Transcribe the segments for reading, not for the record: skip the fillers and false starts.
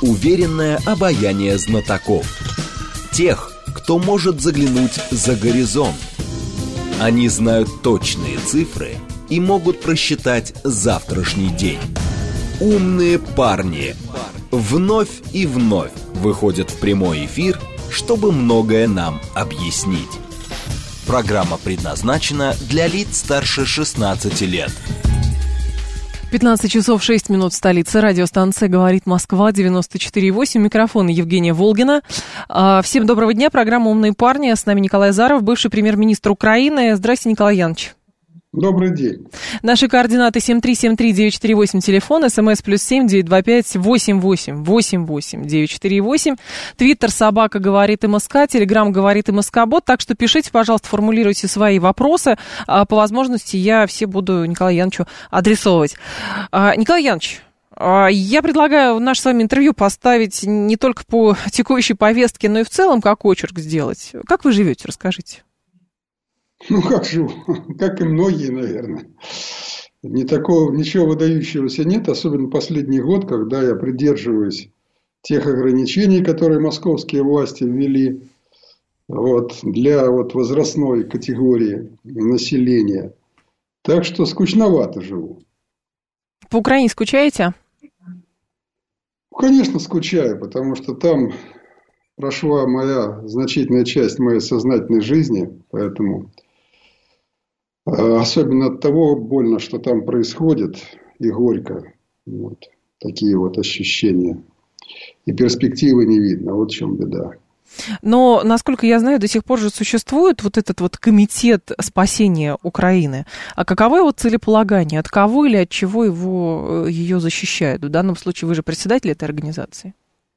уверенное обаяние знатоков. Тех, кто может заглянуть за горизонт. Они знают точные цифры и могут просчитать завтрашний день. Умные парни вновь и вновь выходят в прямой эфир, чтобы многое нам объяснить. Программа предназначена для лиц старше 16 лет. 15 часов 6 минут в столице. Радиостанция «Говорит Москва», 94,8. Микрофон Евгения Волгина. Всем доброго дня. Программа «Умные парни». С нами Николай Азаров, бывший премьер-министр Украины. Здравствуйте, Николай Янович. Добрый день. Наши координаты 7373948, телефон, смс +7 925 88 88 948, твиттер собака говорит МСК, телеграм говорит МСК-бот, так что пишите, пожалуйста, формулируйте свои вопросы, по возможности я все буду Николаю Яновичу адресовывать. Николай Янович, я предлагаю наше с вами интервью поставить не только по текущей повестке, но и в целом как очерк сделать. Как вы живете, расскажите. Ну, как живу? Как и многие, наверное. Ничего выдающегося нет, особенно последний год, когда я придерживаюсь тех ограничений, которые московские власти ввели для возрастной категории населения. Так что скучновато живу. По Украине скучаете? Конечно, скучаю, потому что там прошла значительная часть моей сознательной жизни, поэтому... Особенно от того больно, что там происходит, и горько. Такие ощущения. И перспективы не видно. Вот в чем беда. Но, насколько я знаю, до сих пор же существует этот комитет спасения Украины. А каково его целеполагание? От кого или от чего ее защищают? В данном случае вы же председатель этой организации.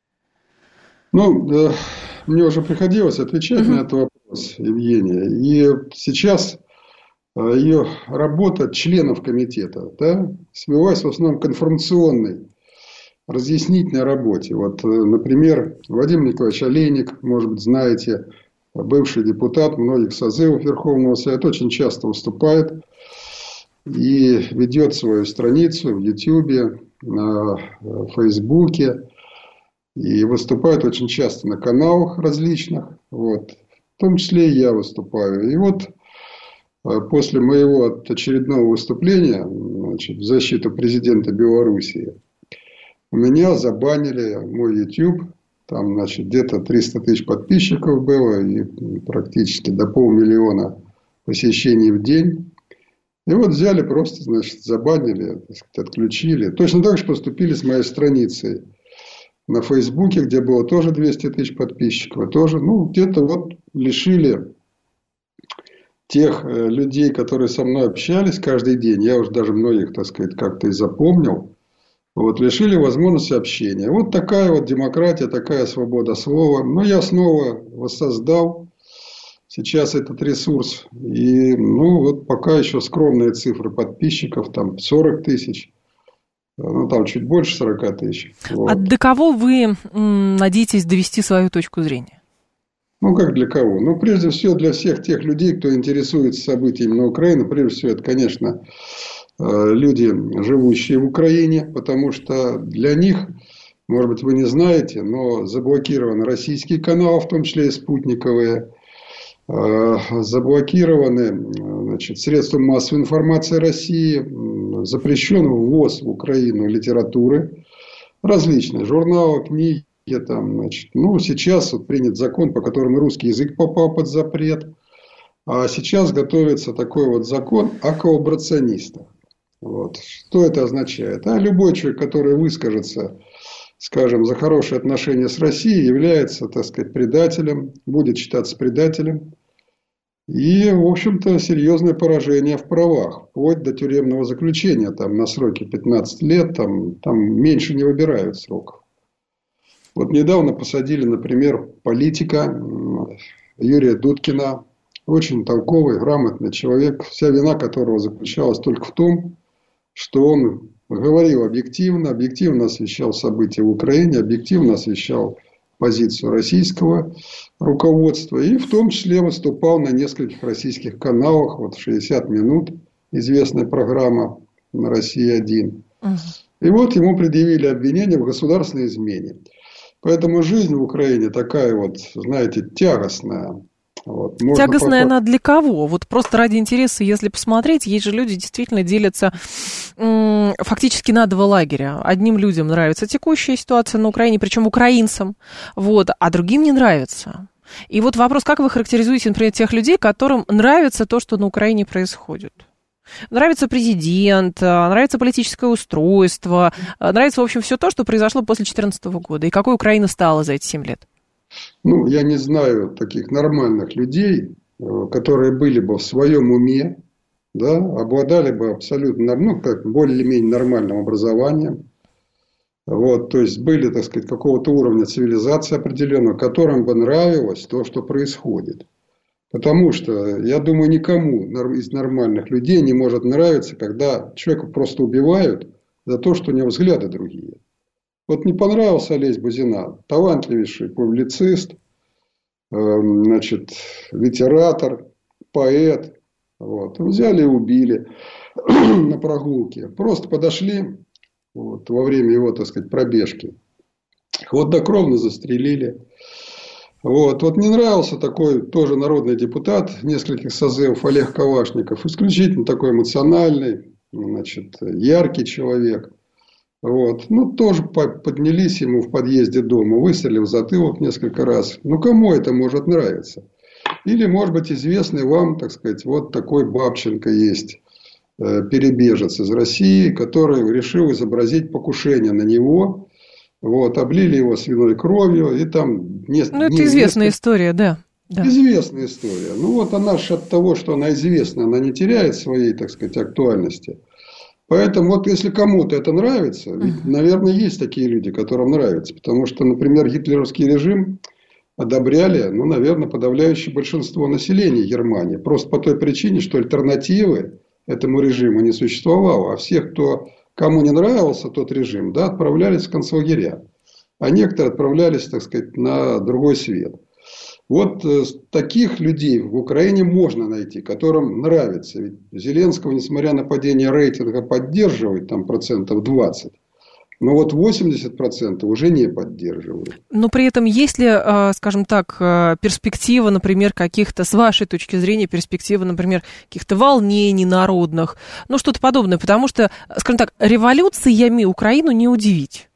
Мне уже приходилось отвечать на этот вопрос, Евгения. И сейчас... Ее работа членов комитета свелась в основном к информационной, разъяснительной работе. Например, Владимир Николаевич Олейник, может быть, знаете, бывший депутат многих созывов Верховного Совета, очень часто выступает и ведет свою страницу в Ютьюбе, на Фейсбуке, и выступает очень часто на каналах различных, в том числе и я выступаю. И после моего очередного выступления в защиту президента Белоруссии у меня забанили мой YouTube. Там, где-то 300 тысяч подписчиков было и практически до 500 000 посещений в день. И взяли просто, забанили, отключили. Точно так же поступили с моей страницей на Фейсбуке, где было тоже 200 тысяч подписчиков. Тоже, где-то лишили... тех людей, которые со мной общались каждый день, я уже даже многих, как-то и запомнил, лишили возможности общения. Такая демократия, такая свобода слова. Но я снова воссоздал сейчас этот ресурс. И, пока еще скромные цифры подписчиков, там 40 тысяч. Там чуть больше 40 тысяч. А до кого вы надеетесь довести свою точку зрения? Как для кого? Прежде всего, для всех тех людей, кто интересуется событиями на Украине. Прежде всего, это, конечно, люди, живущие в Украине. Потому что для них, может быть, вы не знаете, но заблокированы российские каналы, в том числе и спутниковые. Заблокированы средства массовой информации России. Запрещен ввоз в Украину литературы различной. Журналы, книги. Сейчас принят закон, по которому русский язык попал под запрет. А сейчас готовится такой закон о коллаборационистах. Что это означает? Любой человек, который выскажется, скажем, за хорошие отношения с Россией, является, предателем, будет считаться предателем. И, в общем-то, серьезное поражение в правах. Вплоть до тюремного заключения на сроки 15 лет. Там меньше не выбирают сроков. Недавно посадили, например, политика Юрия Дудкина. Очень толковый, грамотный человек, вся вина которого заключалась только в том, что он говорил объективно освещал события в Украине, объективно освещал позицию российского руководства. И в том числе выступал на нескольких российских каналах. 60 минут, известная программа на Россия-1. И вот ему предъявили обвинение в государственной измене. Поэтому жизнь в Украине такая вот, знаете, тягостная. Вот. Тягостная она для кого? Вот просто ради интереса, если посмотреть, есть же люди, действительно делятся фактически на два лагеря. Одним людям нравится текущая ситуация на Украине, причем украинцам, вот, а другим не нравится. И вот вопрос, как вы характеризуете, например, тех людей, которым нравится то, что на Украине происходит? Нравится президент, нравится политическое устройство, нравится, в общем, все то, что произошло после 2014 года. И какой Украина стала за эти 7 лет? Ну, я не знаю таких нормальных людей, которые были бы в своем уме, да, обладали бы абсолютно, ну, как более-менее нормальным образованием. Вот, то есть были, так сказать, какого-то уровня цивилизации определенного, которым бы нравилось то, что происходит. Потому что, я думаю, никому из нормальных людей не может нравиться, когда человека просто убивают за то, что у него взгляды другие. Вот не понравился Олесь Бузина, талантливейший публицист, значит, литератор, поэт. Вот. Взяли и убили на прогулке. Просто подошли вот, во время его, так сказать, пробежки. Хладнокровно застрелили. Вот не нравился такой тоже народный депутат нескольких созывов Олег Калашников. Исключительно такой эмоциональный, значит, яркий человек. Вот. Ну, тоже поднялись ему в подъезде дома, выстрелили в затылок несколько раз. Ну, кому это может нравиться? Или, может быть, известный вам, так сказать, вот такой Бабченко есть, перебежец из России, который решил изобразить покушение на него. Вот, облили его свиной кровью. И там ну, это известная история, да. Известная история. Ну, вот она же от того, что она известна, она не теряет своей, так сказать, актуальности. Поэтому, вот если кому-то это нравится, ведь, наверное, есть такие люди, которым нравится. Потому что, например, гитлеровский режим одобряли, ну, наверное, подавляющее большинство населения Германии. Просто по той причине, что альтернативы этому режиму не существовало. А всех, кому не нравился тот режим, да, отправлялись в концлагеря. А некоторые отправлялись, так сказать, на другой свет. Вот таких людей в Украине можно найти, которым нравится. Ведь Зеленского, несмотря на падение рейтинга, поддерживает там 20%. Но вот 80% уже не поддерживают. Но при этом есть ли, скажем так, перспектива, например, каких-то, с вашей точки зрения, перспектива, например, каких-то волнений народных, ну что-то подобное, потому что, скажем так, революциями Украину не удивить.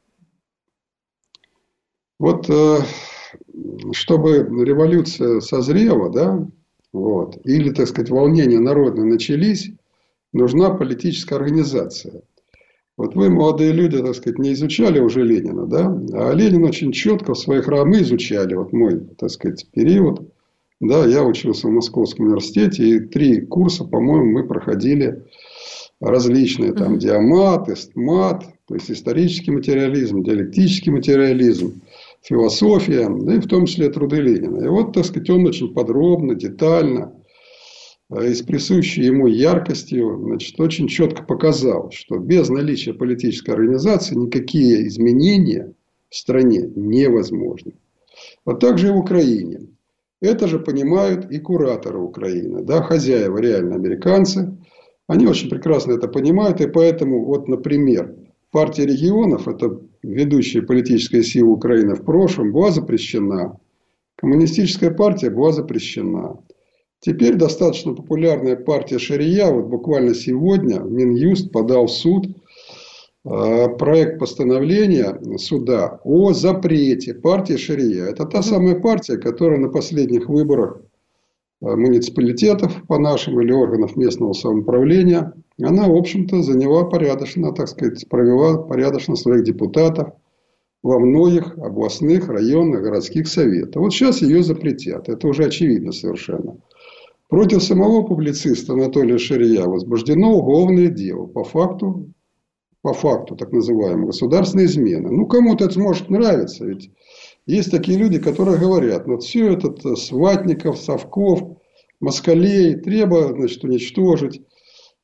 Вот, чтобы революция созрела, да, вот, или, так сказать, волнения народные начались, нужна политическая организация. Вот вы, молодые люди, так сказать, не изучали уже Ленина, да? А Ленин очень четко в своих мы изучали, вот мой, так сказать, период. Да, я учился в Московском университете, и 3 курса, по-моему, мы проходили различные. Там диамат, эстмат, то есть исторический материализм, диалектический материализм, философия, да и в том числе труды Ленина. И вот, так сказать, он очень подробно, детально, и с присущей ему яркостью, значит, очень четко показал, что без наличия политической организации никакие изменения в стране невозможны. Вот так же и в Украине. Это же понимают и кураторы Украины, да, хозяева реально американцы. Они очень прекрасно это понимают. И поэтому, вот, например, партия регионов, это ведущая политическая сила Украины в прошлом, была запрещена. Коммунистическая партия была запрещена. Теперь достаточно популярная партия Шария, вот буквально сегодня Минюст подал в суд проект постановления суда о запрете партии Шария. Это та самая партия, которая на последних выборах муниципалитетов по нашим или органов местного самоуправления, она, в общем-то, заняла порядочно, так сказать, провела порядочно своих депутатов во многих областных, районных, городских советах. Вот сейчас ее запретят. Это уже очевидно совершенно. Против самого публициста Анатолия Шария возбуждено уголовное дело по факту так называемой государственной измены. Ну, кому-то это может нравиться. Ведь есть такие люди, которые говорят, вот все это с ватников, совков, москалей треба, значит, уничтожить.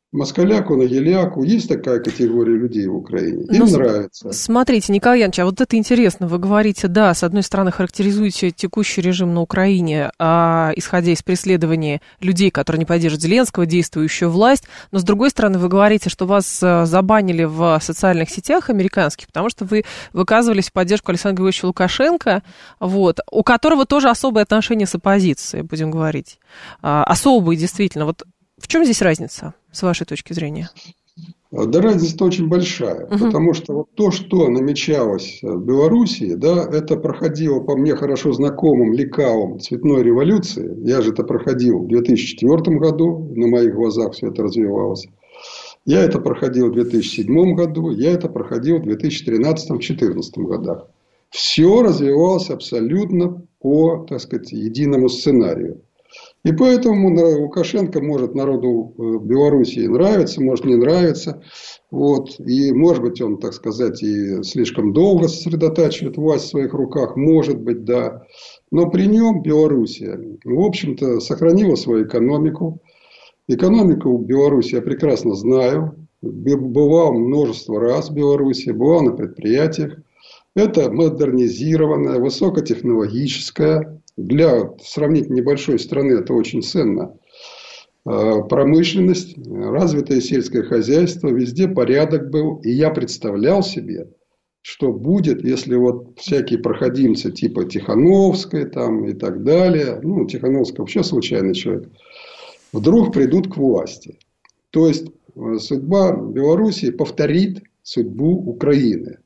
москаляку на геляку. Есть такая категория людей в Украине. Им нравится. Смотрите, Николай Янович, а вот это интересно. Вы говорите, да, с одной стороны, характеризуете текущий режим на Украине, исходя из преследования людей, которые не поддерживают Зеленского, действующую власть. Но с другой стороны, вы говорите, что вас забанили в социальных сетях американских, потому что вы выказывались в поддержку Александра Григорьевича Лукашенко, вот, у которого тоже особые отношения с оппозицией, будем говорить. Особые, действительно. Вот в чем здесь разница, с вашей точки зрения? Да, разница очень большая, потому что вот то, что намечалось в Белоруссии, да, это проходило по мне хорошо знакомым лекалам цветной революции. Я же это проходил в 2004 году, на моих глазах все это развивалось. Я это проходил в 2007 году, я это проходил в 2013-2014 годах. Все развивалось абсолютно по, так сказать, единому сценарию. И поэтому Лукашенко может народу Белоруссии нравиться, может не нравиться. Вот. И может быть он, так сказать, и слишком долго сосредотачивает власть в своих руках. Может быть, да. Но при нем Белоруссия, в общем-то, сохранила свою экономику. Экономику Беларуси я прекрасно знаю. Бывал множество раз в Беларуси, бывал на предприятиях. Это модернизированная, высокотехнологическая, для сравнительно небольшой страны это очень ценно, промышленность, развитое сельское хозяйство, везде порядок был. И я представлял себе, что будет, если вот всякие проходимцы типа Тихановской там, и так далее, ну, Тихановская вообще случайный человек, вдруг придут к власти. То есть судьба Белоруссии повторит судьбу Украины.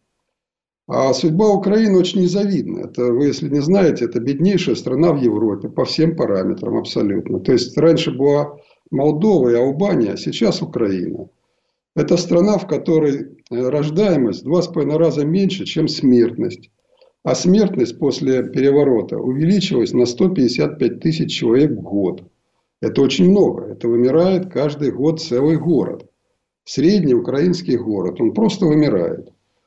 А судьба Украины очень незавидна. Это, вы, если не знаете, это беднейшая страна в Европе по всем параметрам абсолютно. То есть раньше была Молдова и Албания, а сейчас Украина. Это страна, в которой рождаемость в 2,5 раза меньше, чем смертность. А смертность после переворота увеличилась на 155 тысяч человек в год. Это очень много. Это вымирает каждый год целый город. Средний украинский город. Он просто вымирает.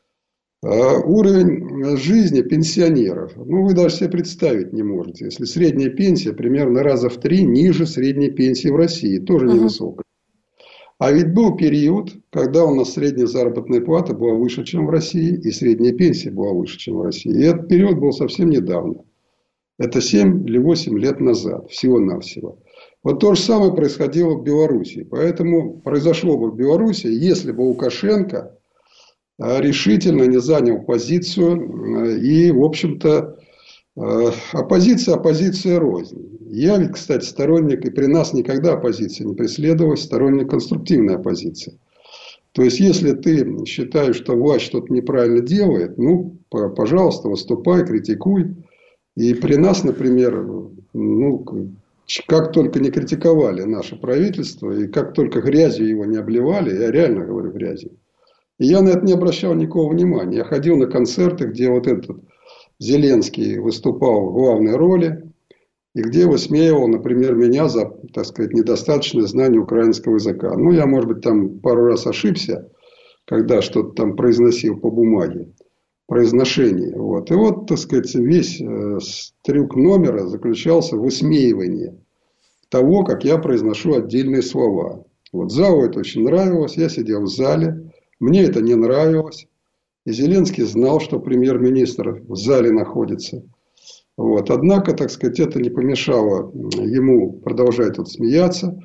Уровень жизни пенсионеров. Ну, вы даже себе представить не можете. Если средняя пенсия примерно раза в 3 ниже средней пенсии в России. Тоже невысокая. А ведь был период, когда у нас средняя заработная плата была выше, чем в России. И средняя пенсия была выше, чем в России. И этот период был совсем недавно. Это 7 или 8 лет назад. Всего-навсего. Вот то же самое происходило в Беларуси. Поэтому произошло бы в Беларуси, если бы Лукашенко решительно не занял позицию. И, в общем-то, оппозиция рознь. Я ведь, кстати, сторонник, и при нас никогда оппозиция не преследовалась, сторонник конструктивной оппозиции. То есть, если ты считаешь, что власть что-то неправильно делает, ну, пожалуйста, выступай, критикуй. И при нас, например, ну, как только не критиковали наше правительство, и как только грязью его не обливали, я реально говорю грязью, и я на это не обращал никакого внимания. Я ходил на концерты, где вот этот Зеленский выступал в главной роли, и где высмеивал, например, меня за, так сказать, недостаточное знание украинского языка. Ну, я, может быть, там пару раз ошибся, когда что-то там произносил по бумаге, произношение. Вот. И вот, так сказать, весь трюк номера заключался в высмеивании того, как я произношу отдельные слова. Вот залу это очень нравилось, я сидел в зале. Мне это не нравилось. И Зеленский знал, что премьер-министр в зале находится. Вот. Однако, так сказать, это не помешало ему продолжать тут смеяться.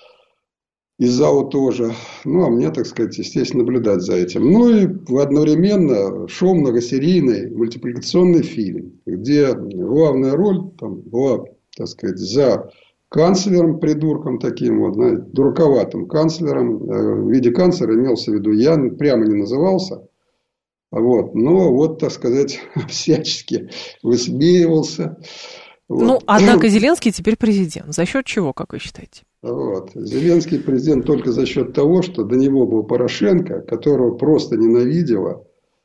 И залу тоже. Ну, а мне, так сказать, естественно, наблюдать за этим. Ну, и одновременно шел многосерийный мультипликационный фильм, где главная роль там была, так сказать, за канцлером, придурком таким вот, знаете, дураковатым канцлером. В виде канцлера имелся в виду я, прямо не назывался. Вот, но вот, так сказать, всячески высмеивался. Вот. Ну, однако Зеленский теперь президент. За счет чего, как вы считаете? Вот. Зеленский президент только за счет того, что до него был Порошенко, которого просто ненавидела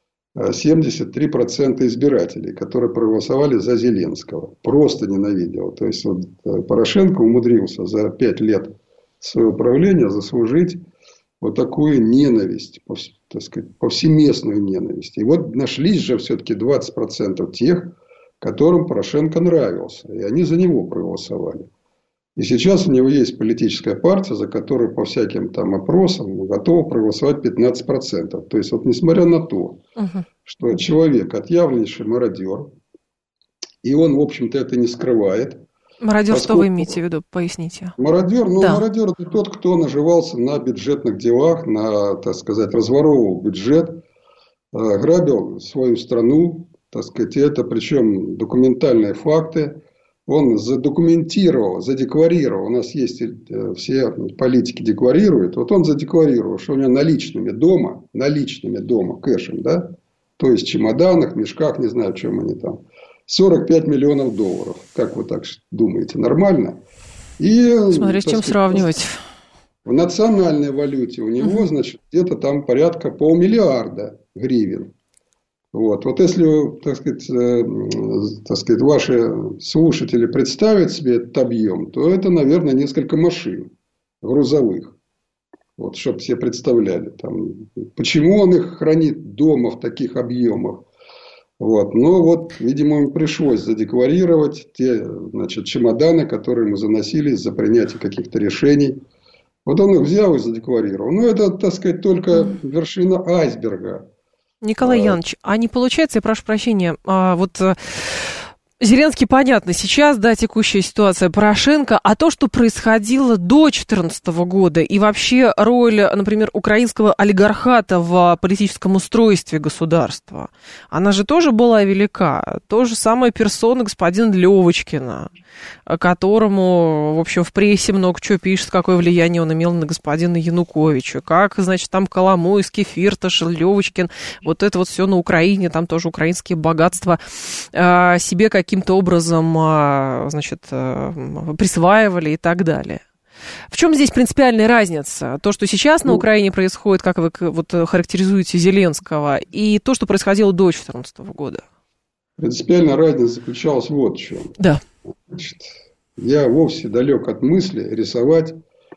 73% избирателей, которые проголосовали за Зеленского. Просто ненавидел. То есть, вот, Порошенко умудрился за 5 лет своего правления заслужить вот такую ненависть, так сказать, повсеместную ненависть. И вот нашлись же все-таки 20% тех, которым Порошенко нравился. И они за него проголосовали. И сейчас у него есть политическая партия, за которую по всяким там опросам готова проголосовать 15%. То есть, вот несмотря на то, что человек отъявленнейший мародер, и он, в общем-то, это не скрывает. Мародер, что вы имеете в виду? Поясните. Мародер, мародер – это тот, кто наживался на бюджетных делах, так сказать, разворовывал бюджет, грабил свою страну, так сказать, это причем документальные факты. Он задокументировал, задекларировал. У нас есть все политики декларируют. Вот он задекларировал, что у него наличными дома, кэшем, да, то есть в чемоданах, мешках, не знаю, в чем они там, 45 миллионов долларов. Как вы так думаете, нормально? И, смотря с чем сравнивать. В национальной валюте у него, значит, где-то там порядка 500 миллиарда гривен. Вот если, так сказать, ваши слушатели представят себе этот объем, то это, наверное, несколько машин грузовых. Вот, чтобы все представляли. Там, почему он их хранит дома в таких объемах? Вот. Но вот, видимо, ему пришлось задекларировать те, значит, чемоданы, которые ему заносили за принятие каких-то решений. Вот он их взял и задекларировал. Но это, так сказать, только вершина айсберга. Николай Янович, а не получается, я прошу прощения, Зеленский, понятно, сейчас, да, текущая ситуация Порошенко, а то, что происходило до 2014 года, и вообще роль, например, украинского олигархата в политическом устройстве государства, она же тоже была велика. То же самое персона господина Левочкина, которому, в общем, в прессе много чего пишет, какое влияние он имел на господина Януковича, как, значит, там Коломойский, Фирташ, Левочкин, вот это вот все на Украине, там тоже украинские богатства себе каким-то образом, значит, присваивали и так далее. В чем здесь принципиальная разница? То, что сейчас на Украине происходит, как вы вот характеризуете Зеленского, и то, что происходило до 2014 года? Принципиальная разница заключалась вот в чем. Да. Значит, я вовсе далек от мысли рисовать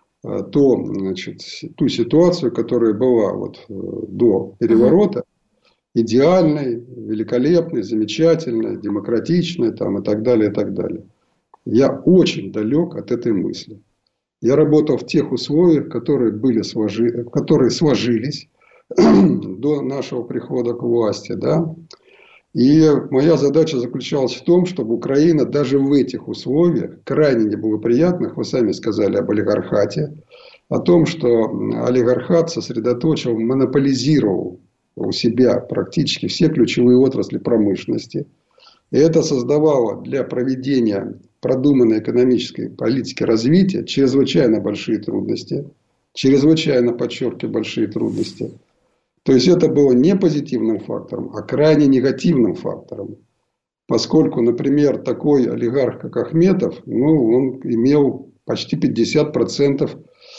ту ситуацию, которая была вот до переворота, идеальной, великолепной, замечательной, демократичной там, и так далее, и так далее. Я очень далек от этой мысли. Я работал в тех условиях, которые сложились до нашего прихода к власти, да. И моя задача заключалась в том, чтобы Украина даже в этих условиях, крайне неблагоприятных, вы сами сказали об олигархате, о том, что олигархат сосредоточил, монополизировал у себя практически все ключевые отрасли промышленности. И это создавало для проведения продуманной экономической политики развития чрезвычайно большие трудности. Чрезвычайно, подчеркиваю, большие трудности. То есть, это было не позитивным фактором, а крайне негативным фактором. Поскольку, например, такой олигарх, как Ахметов, он имел почти 50%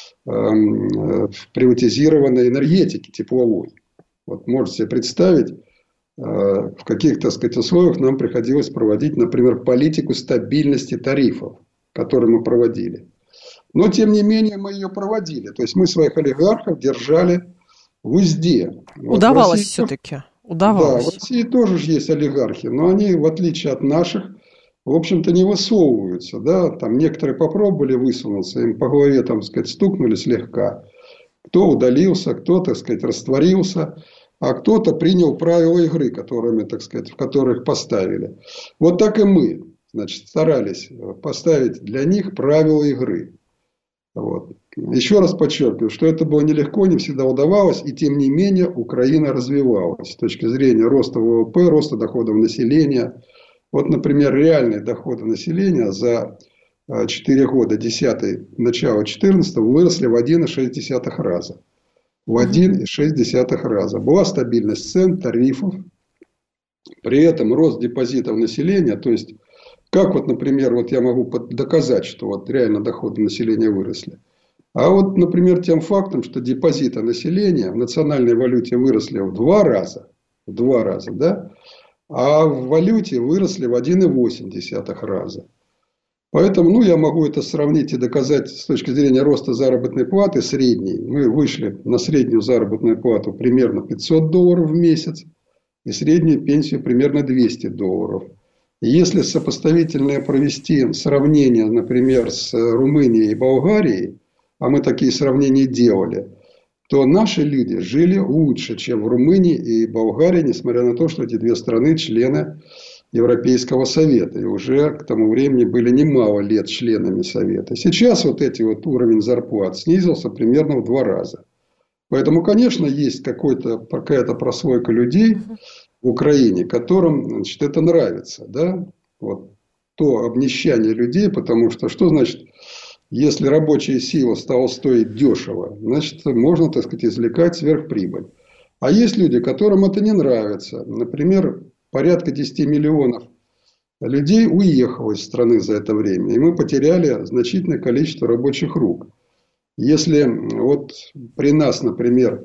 приватизированной энергетики тепловой. Вот можете себе представить, в каких, так сказать, условиях нам приходилось проводить, например, политику стабильности тарифов, которую мы проводили. Но, тем не менее, мы ее проводили. То есть, мы своих олигархов держали в узде. Удавалось все-таки. Удавалось. Да, в России тоже есть олигархи, но они, в отличие от наших, в общем-то, не высовываются. Да? Там некоторые попробовали высунуться, им по голове, там, сказать, стукнули слегка. Кто удалился, кто, так сказать, растворился, а кто-то принял правила игры, в которых поставили. Вот так и мы, значит, старались поставить для них правила игры. Вот. Еще раз подчеркиваю, что это было нелегко, не всегда удавалось, и тем не менее Украина развивалась с точки зрения роста ВВП, роста доходов населения. Вот, например, реальные доходы населения за 4 года 10 начала 14 выросли в 1,6 раза. В 1,6 раза. Была стабильность цен, тарифов. При этом рост депозитов населения, то есть, как вот, например, вот я могу доказать, что вот реально доходы населения выросли. А вот, например, тем фактом, что депозиты населения в национальной валюте выросли в 2 раза, да, а в валюте выросли в 1,8 раза. Поэтому, я могу это сравнить и доказать с точки зрения роста заработной платы средней. Мы вышли на среднюю заработную плату примерно $500 в месяц и среднюю пенсию примерно $200. Если сопоставительное провести сравнение, например, с Румынией и Болгарией, а мы такие сравнения делали, то наши люди жили лучше, чем в Румынии и Болгарии, несмотря на то, что эти две страны члены Европейского Совета. И уже к тому времени были немало лет членами Совета. Сейчас вот эти вот уровень зарплат снизился примерно в 2 раза. Поэтому, конечно, есть какая-то прослойка людей в Украине, которым, значит, это нравится. Да? Вот то обнищание людей, потому что значит, если рабочая сила стала стоить дешево, значит, можно, так сказать, извлекать сверхприбыль. А есть люди, которым это не нравится. Например, порядка 10 миллионов людей уехало из страны за это время. И мы потеряли значительное количество рабочих рук. Если вот при нас, например,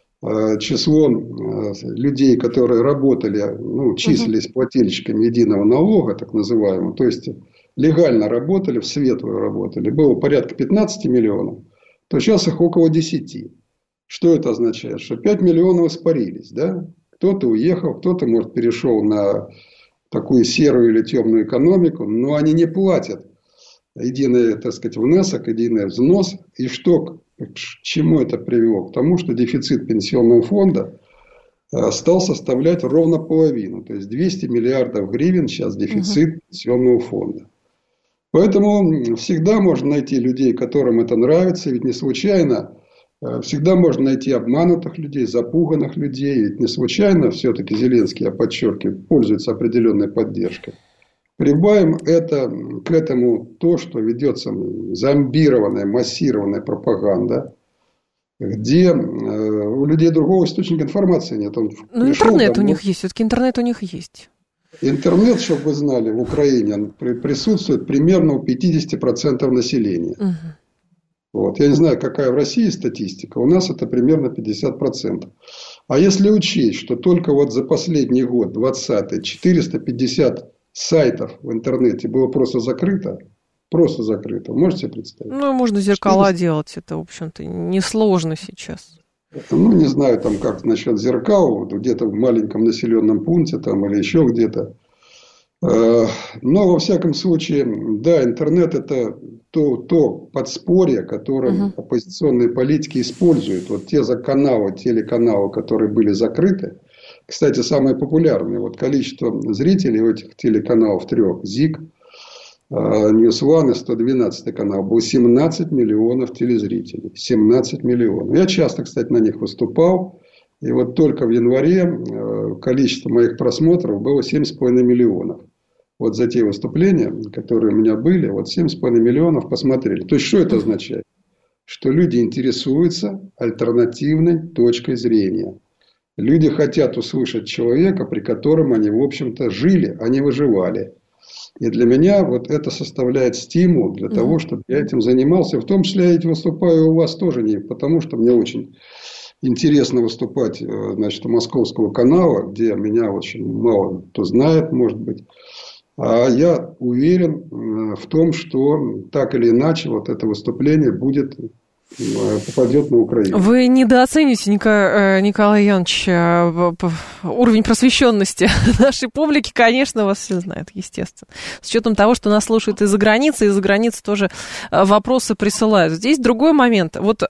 число людей, которые работали, числились плательщиками единого налога, так называемого, то есть легально работали, в светлую работали, было порядка 15 миллионов, то сейчас их около 10. Что это означает? Что 5 миллионов испарились. Да? Кто-то уехал, кто-то, может, перешел на такую серую или темную экономику, но они не платят единый, так сказать, внесок, единый взнос. И что, к чему это привело? К тому, что дефицит пенсионного фонда стал составлять ровно половину. То есть 200 миллиардов гривен сейчас дефицит пенсионного фонда. Поэтому всегда можно найти людей, которым это нравится. Ведь не случайно всегда можно найти обманутых людей, запуганных людей. Ведь не случайно все-таки Зеленский, я подчеркиваю, пользуется определенной поддержкой. Прибавим к этому то, что ведется зомбированная, массированная пропаганда, где у людей другого источника информации нет. Интернет у них есть, все-таки интернет у них есть. Интернет, чтобы вы знали, в Украине присутствует примерно у 50% населения. Вот. Я не знаю, какая в России статистика, у нас это примерно 50%. А если учесть, что только вот за последний год, 2020, 450 sайтов в интернете было просто закрыто, можете себе представить? Можно зеркала делать, это, в общем-то, несложно сейчас. Не знаю, там как насчет зеркал, где-то в маленьком населенном пункте там, или еще где-то. Но, во всяком случае, да, интернет – это то подспорье, которое оппозиционные политики используют. Вот те телеканалы, которые были закрыты. Кстати, самые популярные. Вот количество зрителей у этих телеканалов 3, ЗИК, News One и 112 канал, было 17 миллионов телезрителей. 17 миллионов. Я часто, кстати, на них выступал. И вот только в январе количество моих просмотров было 7,5 миллионов. Вот за те выступления, которые у меня были, вот 7,5 миллионов посмотрели. То есть, что это означает? Что люди интересуются альтернативной точкой зрения. Люди хотят услышать человека, при котором они, в общем-то, жили, а не выживали. И для меня вот это составляет стимул для того, чтобы я этим занимался. В том числе я ведь выступаю у вас тоже не потому, что мне очень интересно выступать, значит, у Московского канала, где меня очень мало кто знает, может быть. А я уверен в том, что так или иначе вот это выступление попадет на Украину. Вы недооцените, Николай Иванович, уровень просвещенности нашей публики. Конечно, вас все знают, естественно. С учетом того, что нас слушают из-за границы тоже вопросы присылают. Здесь другой момент. Вот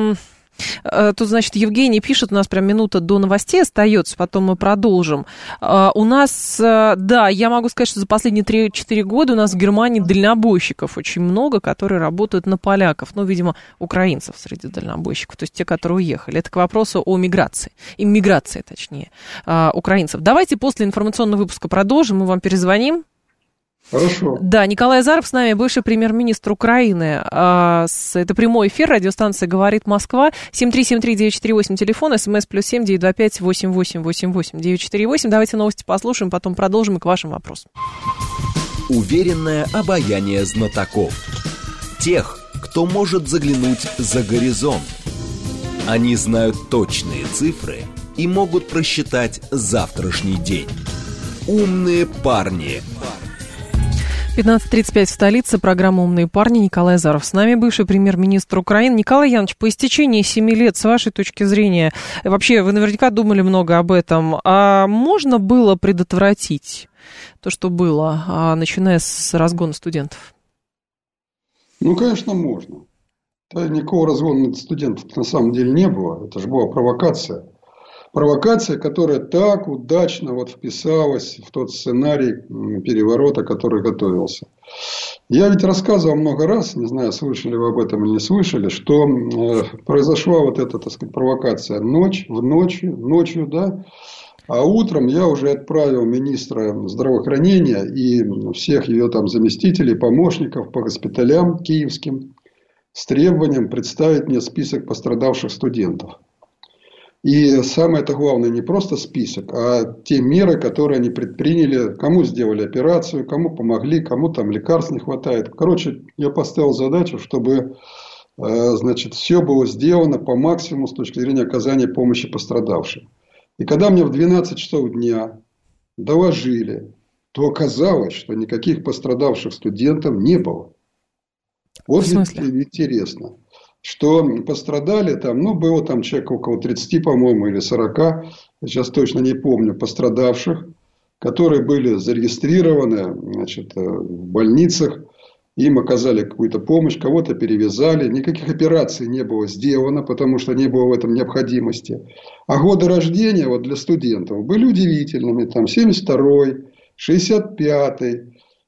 тут, значит, Евгений пишет, у нас прям минута до новостей остается, потом мы продолжим. У нас, да, я могу сказать, что за последние 3-4 года у нас в Германии дальнобойщиков очень много, которые работают на поляков, видимо, украинцев среди дальнобойщиков, то есть те, которые уехали. Это к вопросу о иммиграции, точнее, украинцев. Давайте после информационного выпуска продолжим, мы вам перезвоним. Хорошо. Да, Николай Азаров с нами, бывший премьер-министр Украины. Это прямой эфир, радиостанция «Говорит Москва». 7373948, телефон, СМС +7 925 8888 948. Давайте новости послушаем, потом продолжим и к вашим вопросам. Уверенное обаяние знатоков. Тех, кто может заглянуть за горизонт. Они знают точные цифры и могут просчитать завтрашний день. Умные парни. 15:35 в столице. Программа «Умные парни». Николай Азаров с нами, бывший премьер-министр Украины. Николай Янович, по истечении 7 лет, с вашей точки зрения, вообще вы наверняка думали много об этом, а можно было предотвратить то, что было, начиная с разгона студентов? Ну, конечно, можно. Да, никакого разгона студентов на самом деле не было. Это же была провокация. Провокация, которая так удачно вот вписалась в тот сценарий переворота, который готовился. Я ведь рассказывал много раз, не знаю, слышали вы об этом или не слышали, что произошла вот эта, так сказать, провокация ночью, да. А утром я уже отправил министра здравоохранения и всех ее там заместителей, помощников по госпиталям киевским с требованием представить мне список пострадавших студентов. И самое-то главное, не просто список, а те меры, которые они предприняли, кому сделали операцию, кому помогли, кому там лекарств не хватает. Короче, я поставил задачу, чтобы, значит, все было сделано по максимуму с точки зрения оказания помощи пострадавшим. И когда мне в 12 часов дня доложили, то оказалось, что никаких пострадавших студентов не было. Вот интересно, что пострадали там, ну, было там человек около 30, по-моему, или 40, я сейчас точно не помню, пострадавших, которые были зарегистрированы, значит, в больницах, им оказали какую-то помощь, кого-то перевязали, никаких операций не было сделано, потому что не было в этом необходимости. А годы рождения вот для студентов были удивительными, там 72-й, 65-й,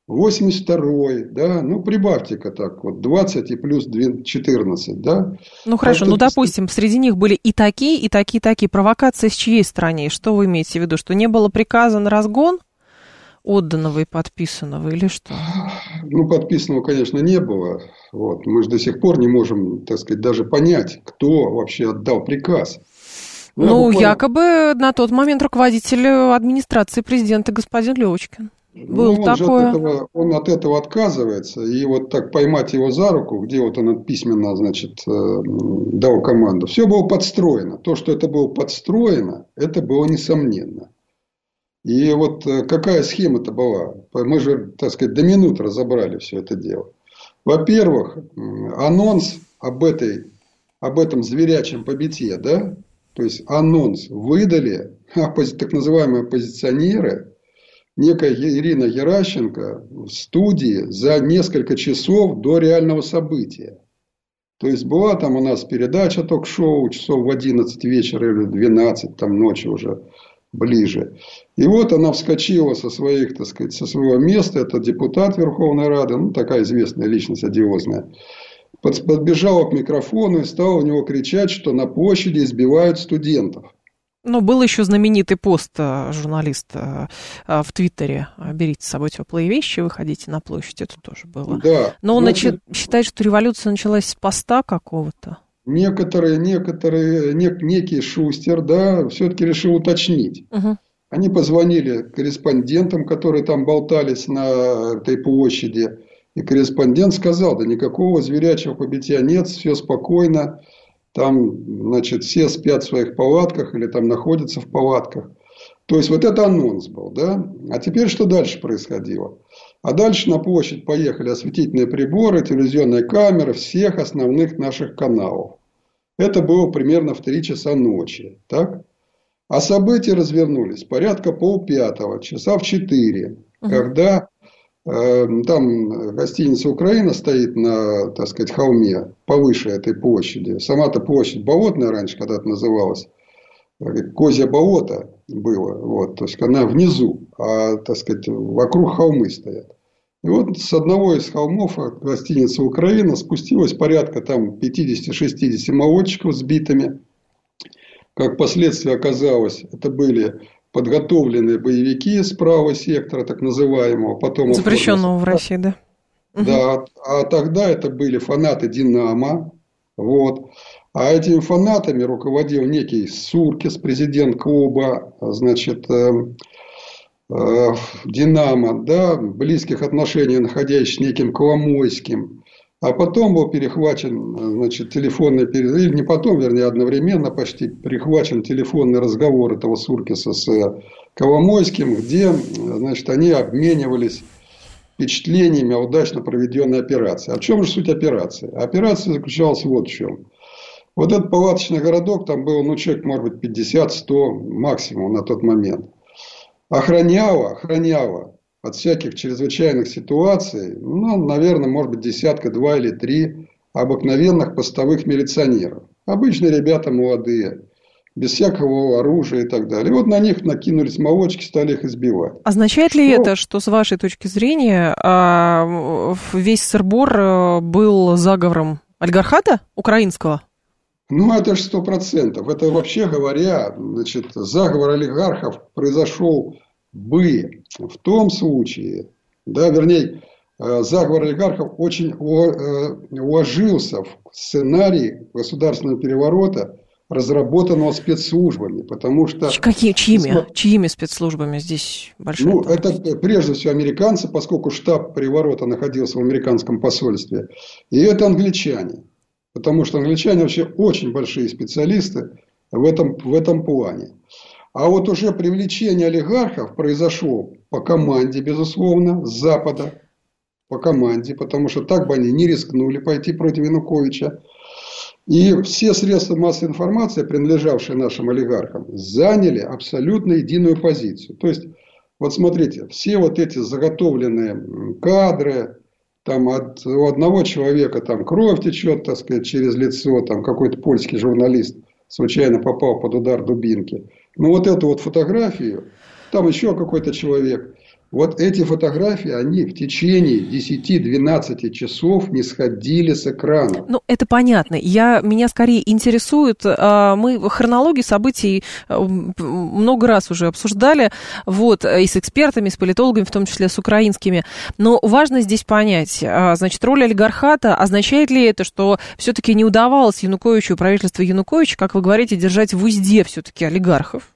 82-й, да, ну, прибавьте-ка так, вот 20 и плюс 14, да. Ну, хорошо, ну, допустим, среди них были и такие, и такие, и такие. Провокации с чьей стороны? Что вы имеете в виду? Что не было приказа на разгон отданного и подписанного, или что? Ну, подписанного, конечно, не было. Вот. Мы же до сих пор не можем, так сказать, даже понять, кто вообще отдал приказ. Ну, якобы на тот момент руководитель администрации президента господин Левочкин. Был такое. Он от этого отказывается. И вот так поймать его за руку, где вот он письменно, значит, дал команду. Все было подстроено. То, что это было подстроено, это было несомненно. И вот какая схема-то была? Мы же, так сказать, до минут разобрали все это дело. Во-первых, анонс об этом зверячем побите, да? То есть анонс выдали так называемые оппозиционеры, некая Ирина Геращенко в студии за несколько часов до реального события. То есть была там у нас передача ток-шоу часов в 11 вечера или 12, там ночи уже ближе. И вот она вскочила со своего места, это депутат Верховной Рады, ну, такая известная личность, одиозная, подбежала к микрофону и стала у него кричать, что на площади избивают студентов. Ну, был еще знаменитый пост журналиста в Твиттере: берите с собой теплые вещи, выходите на площадь. Это тоже было. Да. Но он считает, что революция началась с поста какого-то. Некий Шустер, да, все-таки решил уточнить. Угу. Они позвонили корреспондентам, которые там болтались на этой площади. И корреспондент сказал: да никакого зверячего побития нет, все спокойно. Там, значит, все спят в своих палатках или там находятся в палатках. То есть, вот это анонс был, да. А теперь что дальше происходило? А дальше на площадь поехали осветительные приборы, телевизионные камеры всех основных наших каналов. Это было примерно в 3 часа ночи. Так? А события развернулись порядка 4:30, часа в 4, когда там гостиница «Украина» стоит на, так сказать, холме повыше этой площади. Сама-то площадь Болотная раньше когда-то называлась. Козье болото было. Вот, то есть она внизу, а, так сказать, вокруг холмы стоят. И вот с одного из холмов гостиницы «Украина» спустилось порядка там 50-60 молодчиков с битами. Как последствие оказалось, это были подготовленные боевики с правого сектора, так называемого. Потом запрещенного в России, да? Да, а тогда это были фанаты «Динамо». Вот. А этими фанатами руководил некий Суркис, президент клуба, значит, «Динамо», да, близких отношений находящийся с неким Коломойским. А потом был перехвачен, значит, телефонный или не потом, вернее, одновременно почти перехвачен телефонный разговор этого Суркиса с Коломойским, где, значит, они обменивались впечатлениями о удачно проведенной операции. А в чем же суть операции? Операция заключалась вот в чем. Вот этот палаточный городок, там было, человек, может быть, 50-100 максимум на тот момент. Охраняло от всяких чрезвычайных ситуаций, наверное, может быть, 1-2 или 3 обыкновенных постовых милиционеров. Обычные ребята молодые, без всякого оружия и так далее. И вот на них накинулись молодчики, стали их избивать. Означает ли это, что, с вашей точки зрения, весь сыр-бор был заговором олигархата украинского? Это же 100%. Это, вообще говоря, заговор олигархов произошел бы в том случае, заговор олигархов очень уложился в сценарий государственного переворота, разработанного спецслужбами, потому что... Чьими спецслужбами здесь большая? Это прежде всего американцы, поскольку штаб переворота находился в американском посольстве, и это англичане. Потому что англичане вообще очень большие специалисты в этом плане. А вот уже привлечение олигархов произошло по команде, безусловно, с Запада. По команде, потому что так бы они не рискнули пойти против Януковича. И все средства массовой информации, принадлежавшие нашим олигархам, заняли абсолютно единую позицию. То есть, вот смотрите, все вот эти заготовленные кадры, там у одного человека там кровь течет, так сказать, через лицо, там какой-то польский журналист случайно попал под удар дубинки. Вот эту вот фотографию, там еще какой-то человек. Вот эти фотографии, они в течение 10-12 часов не сходили с экрана. Это понятно. Меня скорее интересует, мы хронологию событий много раз уже обсуждали, и с экспертами, и с политологами, в том числе с украинскими. Но важно здесь понять, роль олигархата, означает ли это, что все-таки не удавалось Януковичу, правительству Януковича, как вы говорите, держать в узде все-таки олигархов?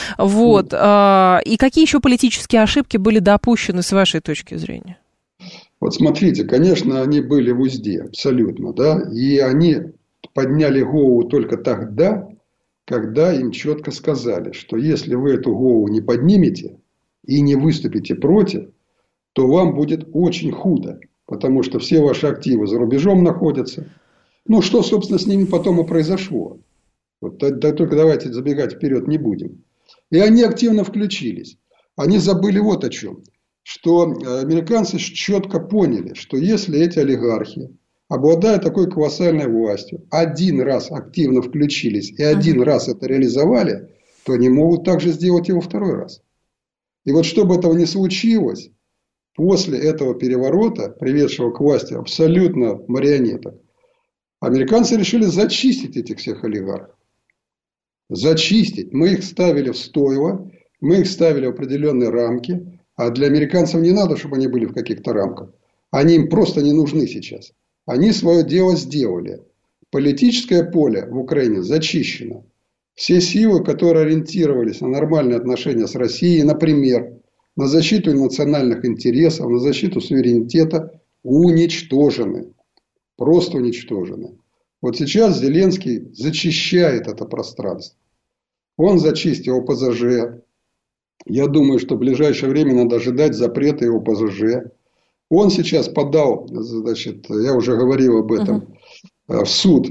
И какие еще политические ошибки были допущены с вашей точки зрения? Вот смотрите, конечно, они были в узде, абсолютно, и они подняли голову только тогда, когда им четко сказали, что если вы эту голову не поднимете и не выступите против, то вам будет очень худо, потому что все ваши активы за рубежом находятся. Что, собственно, с ними потом и произошло. Только давайте забегать вперед не будем. И они активно включились. Они забыли вот о чем. Что американцы четко поняли, что если эти олигархи, обладая такой колоссальной властью, один раз активно включились и один раз это реализовали, то они могут также сделать его второй раз. И вот чтобы этого не случилось, после этого переворота, приведшего к власти абсолютно марионеток, американцы решили зачистить этих всех олигархов. Зачистить. Мы их ставили в стойло, мы их ставили в определенные рамки, а для американцев не надо, чтобы они были в каких-то рамках. Они им просто не нужны сейчас. Они свое дело сделали. Политическое поле в Украине зачищено. Все силы, которые ориентировались на нормальные отношения с Россией, например, на защиту национальных интересов, на защиту суверенитета, уничтожены. Просто уничтожены. Вот сейчас Зеленский зачищает это пространство. Он зачистил ОПЗЖ. Я думаю, что в ближайшее время надо ожидать запрета его ОПЗЖ. Он сейчас подал, я уже говорил об этом, в суд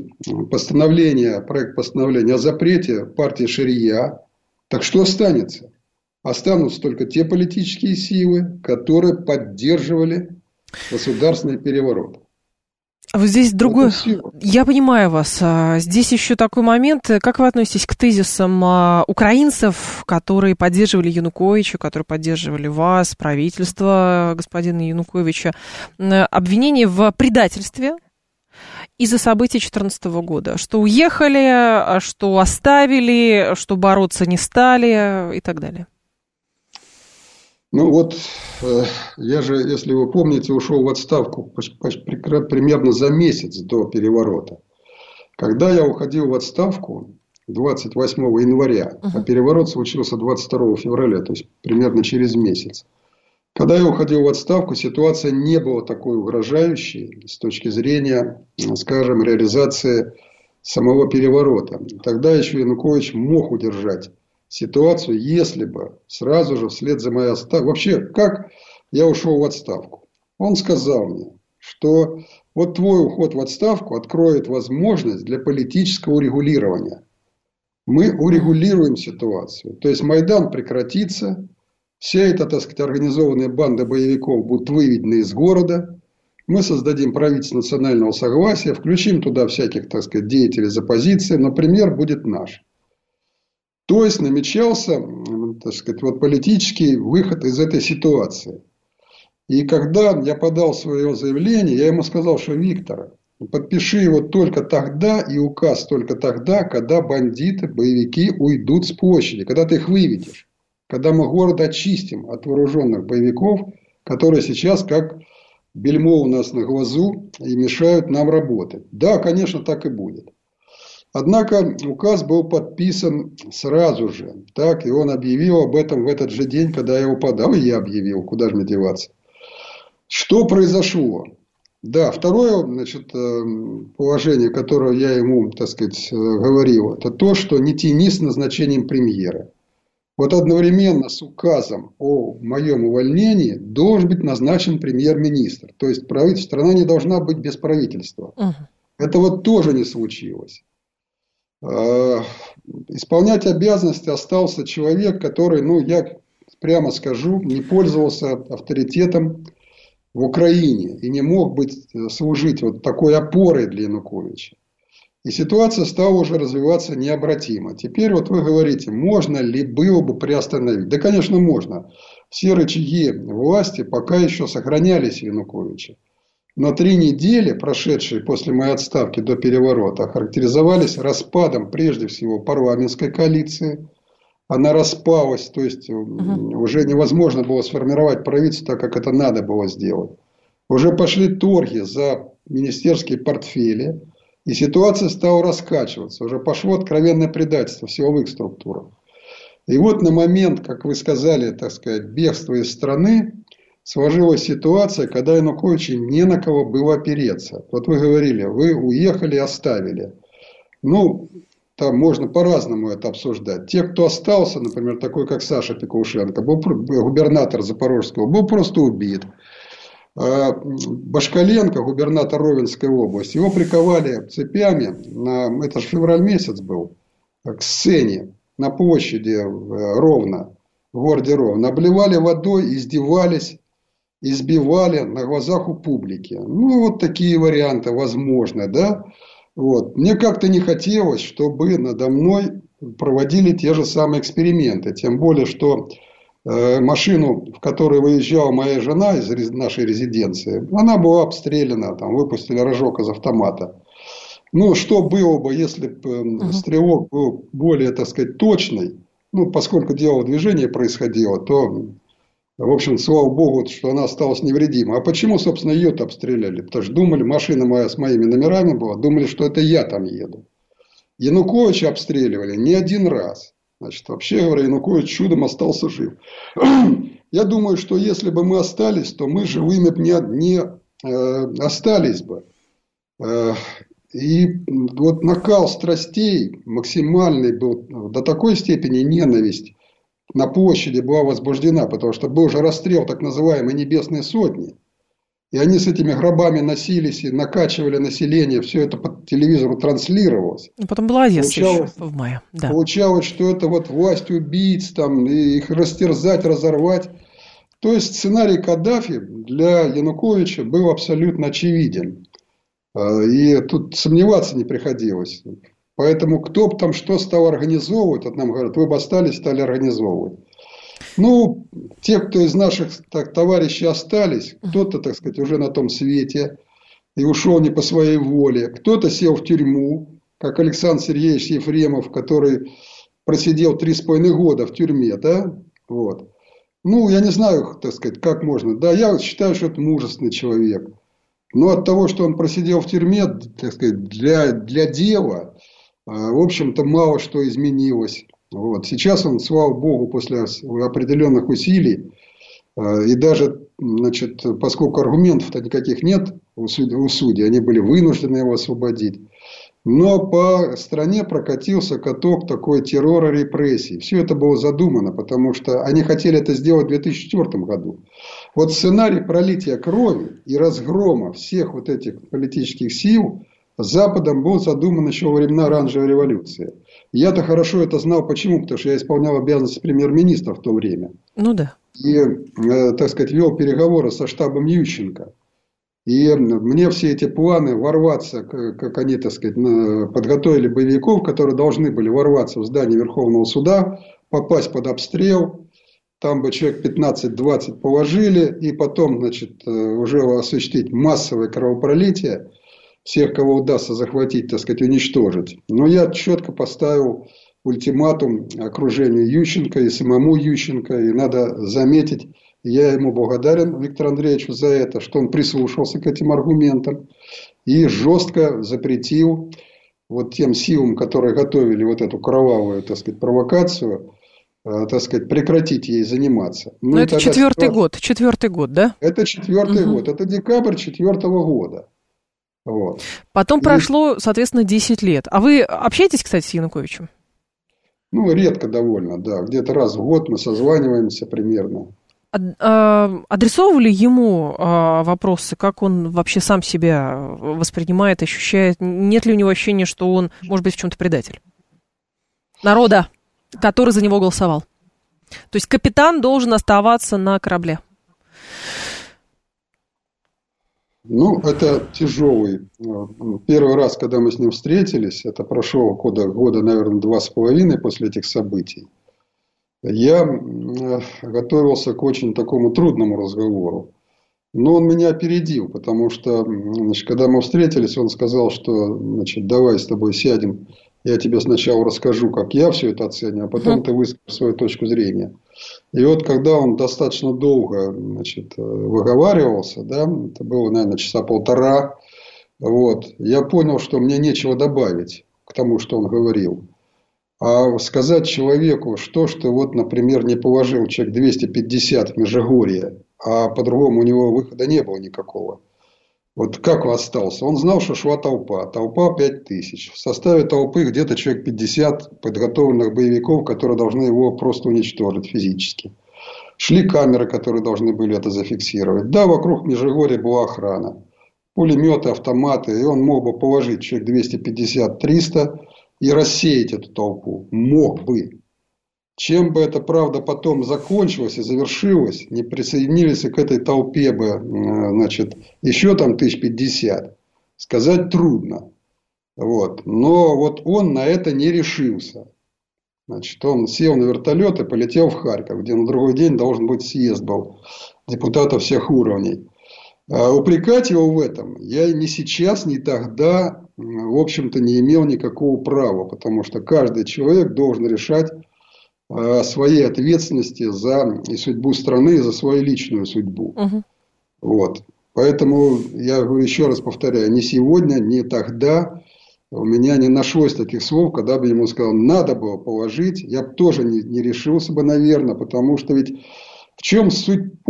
проект постановления о запрете партии Шария. Так что останется? Останутся только те политические силы, которые поддерживали государственный переворот. Здесь другой... Я понимаю вас. Здесь еще такой момент. Как вы относитесь к тезисам украинцев, которые поддерживали Януковича, которые поддерживали вас, правительство господина Януковича? Обвинение в предательстве из-за событий 2014 года. Что уехали, что оставили, что бороться не стали и так далее. Я же, если вы помните, ушел в отставку примерно за месяц до переворота. Когда я уходил в отставку 28 января, а переворот случился 22 февраля, то есть примерно через месяц. Когда я уходил в отставку, ситуация не была такой угрожающей с точки зрения, скажем, реализации самого переворота. Тогда еще Янукович мог удержать ситуацию, если бы сразу же вслед за моей отставкой... Вообще, как я ушел в отставку? Он сказал мне, что вот твой уход в отставку откроет возможность для политического урегулирования. Мы урегулируем ситуацию. То есть Майдан прекратится, вся эта, так сказать, организованная банда боевиков будет выведена из города. Мы создадим правительство национального согласия, включим туда всяких, так сказать, деятелей из оппозиции, но пример будет наш. То есть намечался, так сказать, вот политический выход из этой ситуации. И когда я подал свое заявление, я ему сказал, что Виктор, подпиши его только тогда и указ только тогда, когда бандиты, боевики уйдут с площади, когда ты их выведешь, когда мы город очистим от вооруженных боевиков, которые сейчас как бельмо у нас на глазу и мешают нам работать. Да, конечно, так и будет. Однако указ был подписан сразу же, так, и он объявил об этом в этот же день, когда я его подал, и я объявил, куда же мне деваться. Что произошло? Да, второе, значит, положение, которое я ему, так сказать, говорил, это то, что не тяни с назначением премьера. Вот одновременно с указом о моем увольнении должен быть назначен премьер-министр. То есть страна не должна быть без правительства. Это вот тоже не случилось. Исполнять обязанности остался человек, который, ну, я прямо скажу, не пользовался авторитетом в Украине и не мог служить вот такой опорой для Януковича. И ситуация стала уже развиваться необратимо. Теперь вот вы говорите, можно ли было бы приостановить? Да, конечно, можно. Все рычаги власти пока еще сохранялись у Януковича. Но 3 недели, прошедшие после моей отставки до переворота, характеризовались распадом прежде всего парламентской коалиции. Она распалась, то есть уже невозможно было сформировать правительство так, как это надо было сделать. Уже пошли торги за министерские портфели, и ситуация стала раскачиваться. Уже пошло откровенное предательство в силовых структурах. И вот на момент, как вы сказали, так сказать, бегства из страны, сложилась ситуация, когда Януковичу не на кого было опереться. Вот вы говорили, вы уехали и оставили. Ну, там можно по-разному это обсуждать. Те, кто остался, например, такой, как Саша Пикушенко, был губернатор Запорожского, был просто убит. Башкаленко, губернатор Ровенской области, его приковали цепями, это же февраль месяц был, к сцене на площади Ровно, в городе Ровно. Обливали водой, издевались, избивали на глазах у публики. Ну, вот такие варианты возможны, да. Вот. Мне как-то не хотелось, чтобы надо мной проводили те же самые эксперименты. Тем более, что машину, в которой выезжала моя жена из нашей резиденции, она была обстреляна, там выпустили рожок из автомата. Ну, что было бы, если бы стрелок был более, так сказать, точный, ну, поскольку дело движения происходило, то, в общем, слава богу, что она осталась невредима. А почему, собственно, ее-то обстреляли? Потому что думали, машина моя с моими номерами была, думали, что это я там еду. Януковича обстреливали не один раз. Значит, вообще говоря, Янукович чудом остался жив. Я думаю, что если бы мы остались, то мы живыми не остались бы. И вот накал страстей максимальный был, до такой степени ненависть на площади была возбуждена, потому что был же расстрел так называемой Небесной Сотни. И они с этими гробами носились и накачивали население, все это по телевизору транслировалось. И потом была Одесса еще в мае. Да. Получалось, что это вот власть убийц, там, и их растерзать, разорвать. То есть сценарий Каддафи для Януковича был абсолютно очевиден. И тут сомневаться не приходилось. Поэтому кто бы там что стал организовывать, вот нам говорят, вы бы остались, стали организовывать. Ну, те, кто из наших товарищей остались, кто-то, так сказать, уже на том свете и ушел не по своей воле, кто-то сел в тюрьму, как Александр Сергеевич Ефремов, который просидел 3,5 года в тюрьме, да, вот. Ну, я не знаю, так сказать, как можно, да, я считаю, что это мужественный человек, но от того, что он просидел в тюрьме, так сказать, для дела, в общем-то, мало что изменилось. Вот. Сейчас он, слава богу, после определенных усилий, и даже, значит, поскольку аргументов-то никаких нет у судей, они были вынуждены его освободить. Но по стране прокатился каток такой террора, репрессий. Все это было задумано, потому что они хотели это сделать в 2004 году. Вот сценарий пролития крови и разгрома всех вот этих политических сил Западом был задуман еще во времена Оранжевой революции. Я-то хорошо это знал. Почему? Потому что я исполнял обязанности премьер-министра в то время. Ну да. И, так сказать, вел переговоры со штабом Ющенко. И мне все эти планы ворваться, как они, так сказать, подготовили боевиков, которые должны были ворваться в здание Верховного суда, попасть под обстрел, там бы человек 15-20 положили, и потом, значит, уже осуществить массовое кровопролитие, всех, кого удастся захватить, так сказать, уничтожить. Но я четко поставил ультиматум окружению Ющенко и самому Ющенко, и надо заметить, я ему благодарен, Виктору Андреевичу, за это, что он прислушался к этим аргументам и жестко запретил вот тем силам, которые готовили вот эту кровавую, так сказать, провокацию, так сказать, прекратить ей заниматься. Но это четвертый год, да? Это четвертый год, это декабрь 2004 года. Вот. Потом прошло, соответственно, 10 лет. А вы общаетесь, кстати, с Януковичем? Ну, редко довольно, да. Где-то раз в год мы созваниваемся примерно. Адресовывали ему вопросы, как он вообще сам себя воспринимает, ощущает? Нет ли у него ощущения, что он, может быть, в чем-то предатель народа, который за него голосовал? То есть капитан должен оставаться на корабле. Ну, это тяжелый. Первый раз, когда мы с ним встретились, это прошло года, наверное, 2,5 после этих событий. Я готовился к очень такому трудному разговору. Но он меня опередил, потому что, значит, когда мы встретились, он сказал, что, значит, давай с тобой сядем, я тебе сначала расскажу, как я все это оцениваю, а потом ты выскажешь свою точку зрения. И вот когда он достаточно долго, значит, выговаривался, да, это было, наверное, часа полтора, вот, я понял, что мне нечего добавить к тому, что он говорил. А сказать человеку, что вот, например, не положил человек 250 в Межигорье, а по-другому у него выхода не было никакого. Вот как он остался? Он знал, что шла толпа 5000. В составе толпы где-то человек 50 подготовленных боевиков, которые должны его просто уничтожить физически. Шли камеры, которые должны были это зафиксировать. Да, вокруг Межигорья была охрана. Пулеметы, автоматы. И он мог бы положить человек 250-300 и рассеять эту толпу. Мог бы. Чем бы это, правда, потом закончилось и завершилось, не присоединились к этой толпе бы, значит, еще там 1050, сказать трудно. Вот. Но вот он на это не решился. Значит, он сел на вертолет и полетел в Харьков, где на другой день должен быть съезд был депутатов всех уровней. Упрекать его в этом я ни сейчас, ни тогда, в общем-то, не имел никакого права, потому что каждый человек должен решать своей ответственности за и судьбу страны, и за свою личную судьбу. Вот. Поэтому я говорю, еще раз повторяю, ни сегодня, ни тогда у меня не нашлось таких слов, когда бы ему сказал, надо было положить. Я бы тоже не решился бы, наверное, потому что ведь в чем суть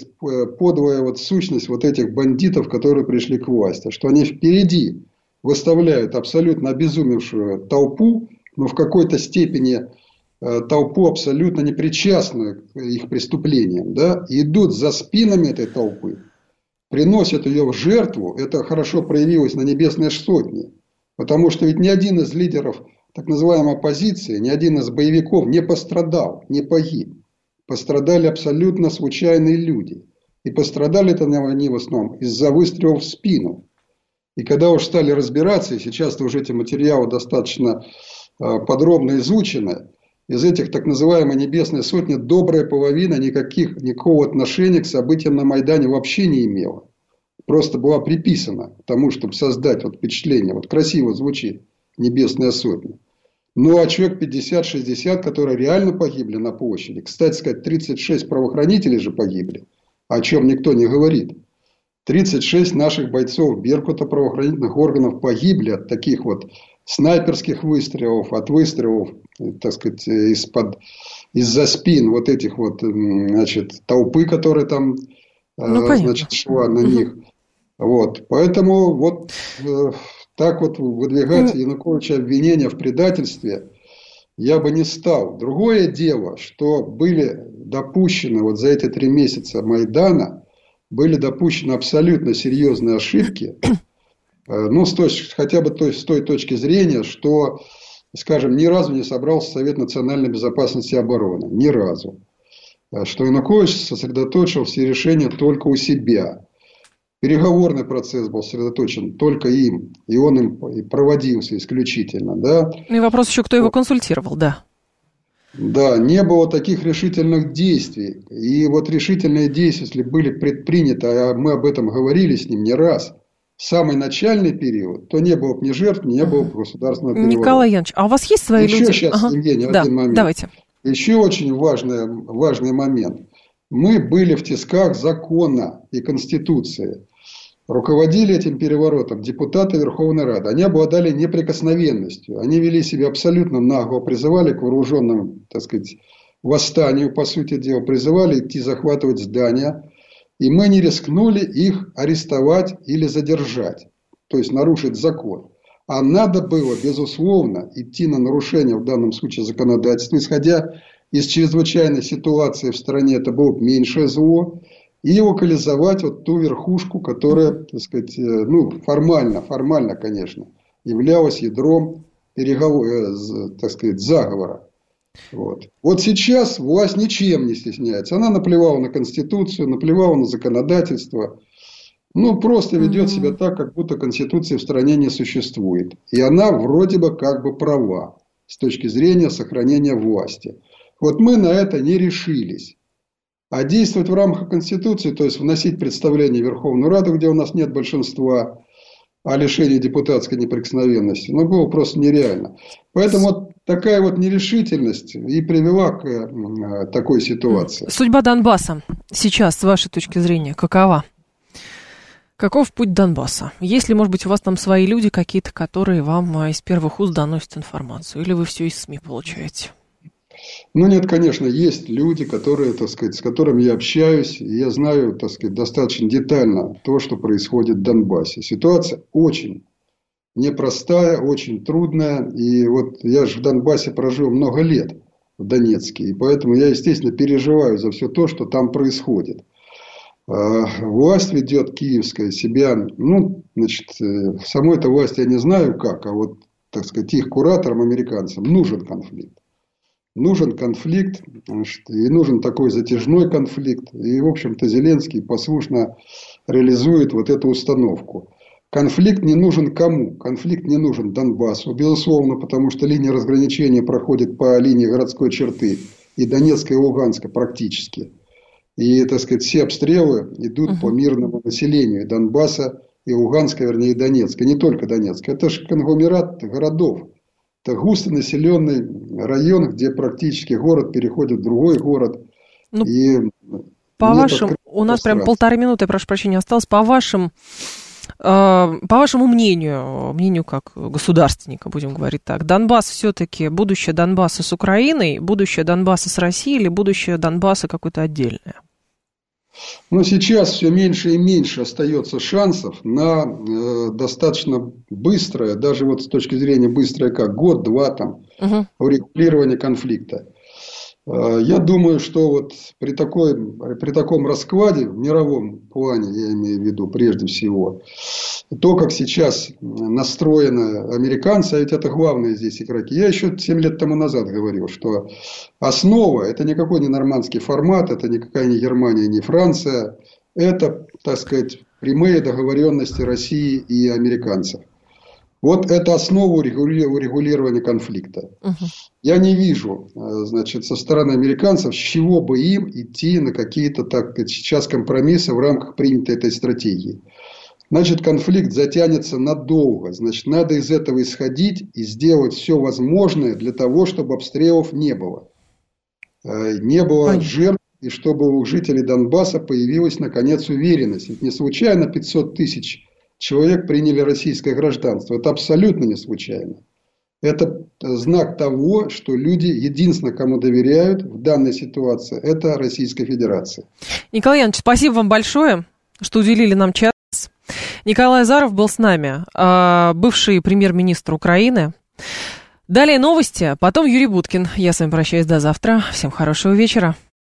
подлая вот сущность вот этих бандитов, которые пришли к власти? Что они впереди выставляют абсолютно обезумевшую толпу, но в какой-то степени толпу абсолютно непричастную к их преступлениям, да, и идут за спинами этой толпы, приносят ее в жертву. Это хорошо проявилось на Небесной Сотне, потому что ведь ни один из лидеров так называемой оппозиции, ни один из боевиков не пострадал, не погиб. Пострадали абсолютно случайные люди. И пострадали это они в основном из-за выстрелов в спину. И когда уж стали разбираться, и сейчас уже эти материалы достаточно подробно изучены, из этих так называемой Небесной Сотни добрая половина никакого отношения к событиям на Майдане вообще не имела. Просто была приписана к тому, чтобы создать вот впечатление. Вот красиво звучит Небесная Сотня. Ну, а человек 50-60, которые реально погибли на площади. Кстати сказать, 36 правоохранителей же погибли, о чем никто не говорит. 36 наших бойцов Беркута, правоохранительных органов погибли от таких вот снайперских выстрелов, от выстрелов, так сказать, из-за спин вот этих вот, значит, толпы, которая там, значит, шла на них. Вот. Поэтому вот Так вот выдвигать Януковича обвинения в предательстве я бы не стал. Другое дело, что были допущены вот за эти 3 месяца Майдана, были допущены абсолютно серьезные ошибки, ну, хотя бы с той точки зрения, что, скажем, ни разу не собрался Совет национальной безопасности и обороны. Ни разу. Что Янукович сосредоточил все решения только у себя. Переговорный процесс был сосредоточен только им. И он им и проводился исключительно. Да? Ну и вопрос еще, кто его консультировал, да. Да, не было таких решительных действий. И вот решительные действия, если были предприняты, а мы об этом говорили с ним не раз, в самый начальный период, то не было бы ни жертв, не было бы государственного переворота. Николай Янович, а у вас есть свои люди? Еще сейчас, Евгений, один момент. Давайте. Еще очень важный момент. Мы были в тисках закона и Конституции. Руководили этим переворотом депутаты Верховной Рады. Они обладали неприкосновенностью. Они вели себя абсолютно нагло, призывали к вооруженному, так сказать, восстанию, по сути дела. Призывали идти захватывать здания. И мы не рискнули их арестовать или задержать. То есть нарушить закон. А надо было, безусловно, идти на нарушение, в данном случае, законодательства. Исходя из чрезвычайной ситуации в стране, это было бы меньшее зло. И локализовать вот ту верхушку, которая, так сказать, ну, формально, конечно, являлась ядром так сказать, заговора. Вот сейчас власть ничем не стесняется. Она наплевала на Конституцию, наплевала на законодательство. Ну, просто ведет себя так, как будто Конституции в стране не существует. И она вроде бы как бы права с точки зрения сохранения власти. Вот мы на это не решились. А действовать в рамках Конституции, то есть вносить представление в Верховную Раду, где у нас нет большинства, о лишении депутатской неприкосновенности, ну, было просто нереально. Поэтому вот такая вот нерешительность и привела к такой ситуации. Судьба Донбасса сейчас, с вашей точки зрения, какова? Каков путь Донбасса? Есть ли, может быть, у вас там свои люди какие-то, которые вам из первых уст доносят информацию? Или вы все из СМИ получаете? Ну, нет, конечно, есть люди, которые, так сказать, с которыми я общаюсь, и я знаю, так сказать, достаточно детально то, что происходит в Донбассе. Ситуация очень непростая, очень трудная. И вот я же в Донбассе прожил много лет, в Донецке. И поэтому я, естественно, переживаю за все то, что там происходит. Власть ведет киевская себя, ну, значит, самой этой власти я не знаю как, а вот, так сказать, их кураторам, американцам, нужен конфликт. Нужен конфликт, и нужен такой затяжной конфликт. И, в общем-то, Зеленский послушно реализует вот эту установку. Конфликт не нужен кому? Конфликт не нужен Донбассу, безусловно, потому что линия разграничения проходит по линии городской черты. И Донецка, и Луганска практически. И, так сказать, все обстрелы идут по мирному населению Донбасса, и Луганска, вернее, и Донецка. Не только Донецка. Это же конгломерат городов. Это густонаселенный район, где практически город переходит в другой город. Ну, по вашим, у нас прям 1,5 минуты, я прошу прощения, осталось. По вашему мнению как государственника, будем говорить так, Донбасс все-таки будущее Донбасса с Украиной, будущее Донбасса с Россией или будущее Донбасса какое-то отдельное? Но сейчас все меньше и меньше остается шансов на достаточно быстрое, даже вот с точки зрения быстрое как год-два там, урегулирование конфликта. Я думаю, что вот при таком раскладе в мировом плане, я имею в виду прежде всего, то, как сейчас настроены американцы, а ведь это главные здесь игроки. Я еще 7 лет тому назад говорил, что основа – это никакой не нормандский формат, это никакая не Германия, не Франция. Это, так сказать, прямые договоренности России и американцев. Вот это основа урегулирования конфликта. Я не вижу, значит, со стороны американцев, с чего бы им идти на какие-то, так сказать, сейчас компромиссы в рамках принятой этой стратегии. Значит, конфликт затянется надолго. Значит, надо из этого исходить и сделать все возможное для того, чтобы обстрелов не было. Не было жертв, и чтобы у жителей Донбасса появилась, наконец, уверенность. Ведь не случайно 500 тысяч человек приняли российское гражданство. Это абсолютно не случайно. Это знак того, что люди, единственное, кому доверяют в данной ситуации, это Российская Федерация. Николай Янович, спасибо вам большое, что уделили нам час. Николай Азаров был с нами, бывший премьер-министр Украины. Далее новости, потом Юрий Буткин. Я с вами прощаюсь до завтра. Всем хорошего вечера.